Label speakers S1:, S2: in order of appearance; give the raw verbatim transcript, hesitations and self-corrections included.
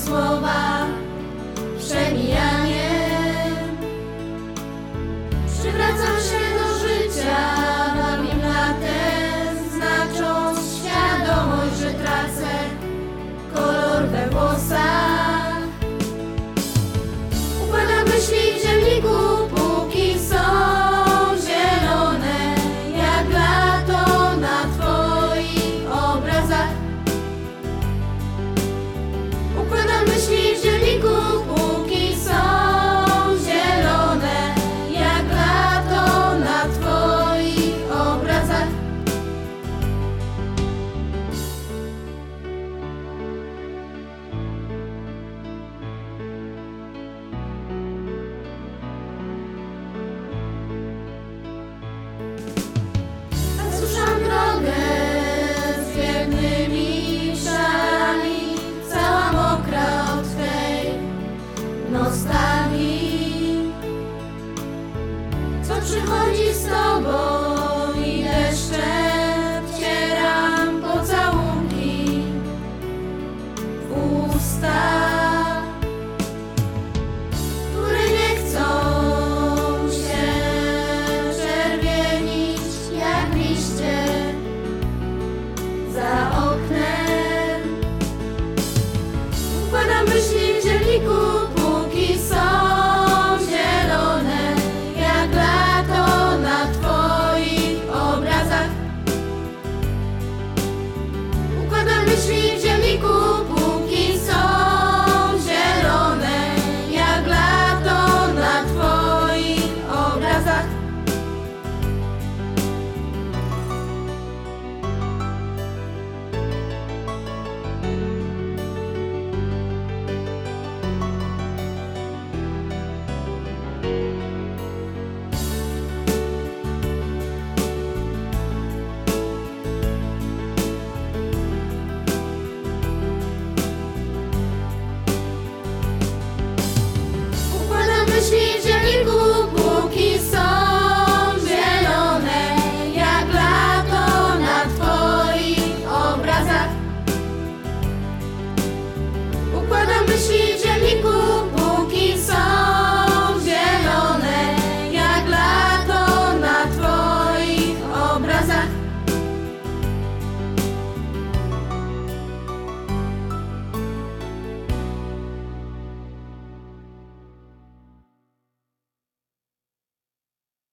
S1: słowa przemijaniem. Przywracam się do życia nowym latem, znacząc świadomość, że tracę kolor we włosach. Układam myśli w ziemniku, póki są zielone, jak lato na twoich obrazach. Układam myśli w ziemniku, póki są zielone, jak lato na twoich obrazach. Suszam drogę z wiernymi szalami, cała mokra od tej nostalgii, co przychodzi z tobą i deszczem wcieram pocałunki w usta, które nie chcą się czerwienić jak liście za oknem. Układam myśli w ziemniku, póki są zielone, jak lato na twoich obrazach. Układam myśli w ziemniku, póki są zielone, jak lato na twoich obrazach. Układam myśli w